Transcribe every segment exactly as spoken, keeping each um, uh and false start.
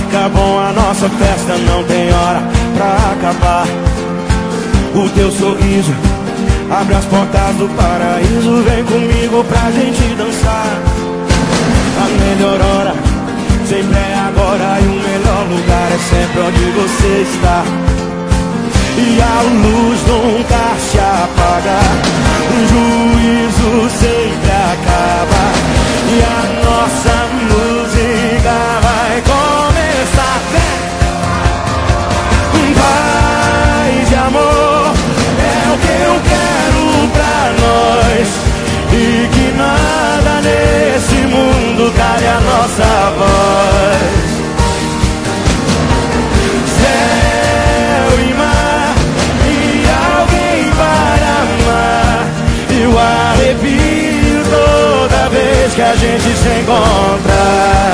ficar bom a nossa festa, não tem hora pra acabar. O teu sorriso abre as portas do paraíso. Vem comigo pra gente dançar. A melhor hora sempre é agora, e o melhor lugar é sempre onde você está. E a luz nunca se apaga, o juízo sempre acaba, e a nossa música vai começar. Paz e amor é o que eu quero pra nós, e que nada nesse mundo cale a nossa voz. Céu e mar e alguém para amar, e o arrepio toda vez que a gente se encontra,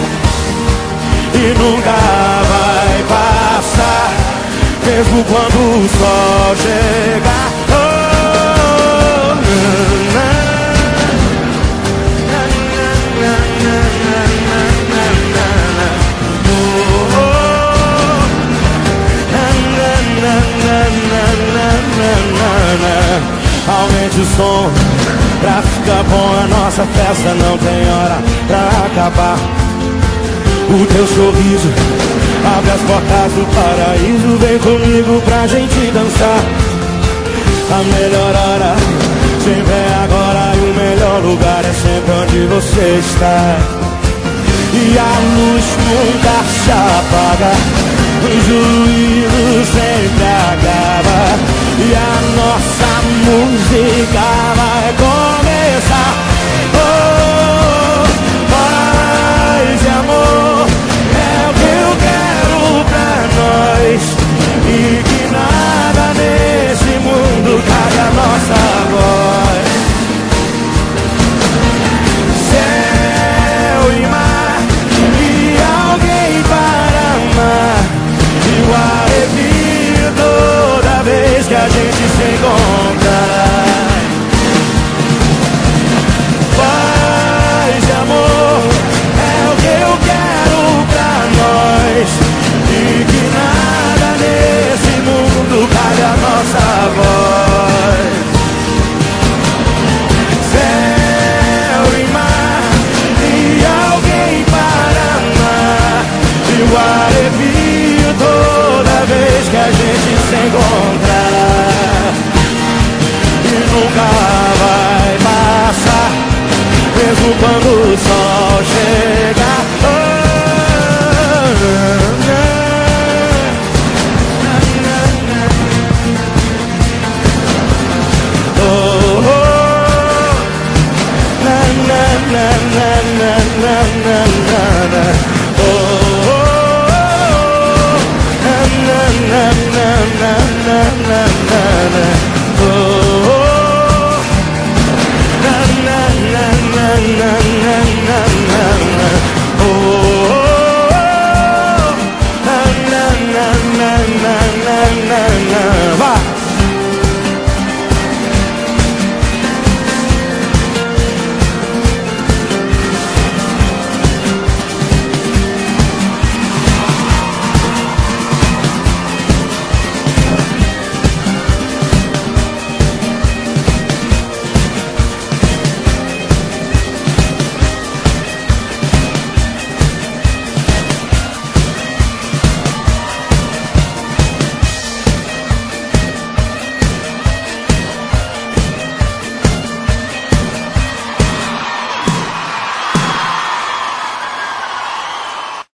e nunca vai passar, mesmo quando o sol chegar. Oh, na, na. Aumente o som pra ficar bom a nossa festa, não tem hora pra acabar. O teu sorriso abre as portas do paraíso. Vem comigo pra gente dançar. A melhor hora sempre é agora, e o melhor lugar é sempre onde você está. E a luz nunca se apaga, o juízo sempre acaba, e a nossa música vai começar. Oh, paz e amor é o que eu quero pra nós, e que nada nesse mundo cale a nossa voz. Céu e mar e alguém para amar, e o arrepio toda vez que a gente se encontra. Paz e amor é o que eu quero pra nós, e que nada nesse mundo cale a nossa voz. Céu e mar e alguém para amar, e o arrepio toda vez que a gente se encontrar, e nunca